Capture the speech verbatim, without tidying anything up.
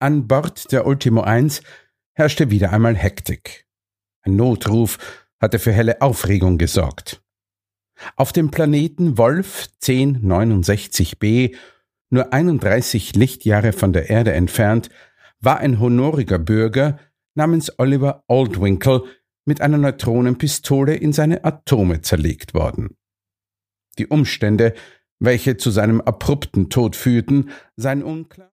An Bord der Ultimo eins herrschte wieder einmal Hektik. Ein Notruf hatte für helle Aufregung gesorgt. Auf dem Planeten Wolf zehn neunundsechzig b, nur einunddreißig Lichtjahre von der Erde entfernt, war ein honoriger Bürger namens Oliver Aldwinkle mit einer Neutronenpistole in seine Atome zerlegt worden. Die Umstände, welche zu seinem abrupten Tod führten, seien unklar.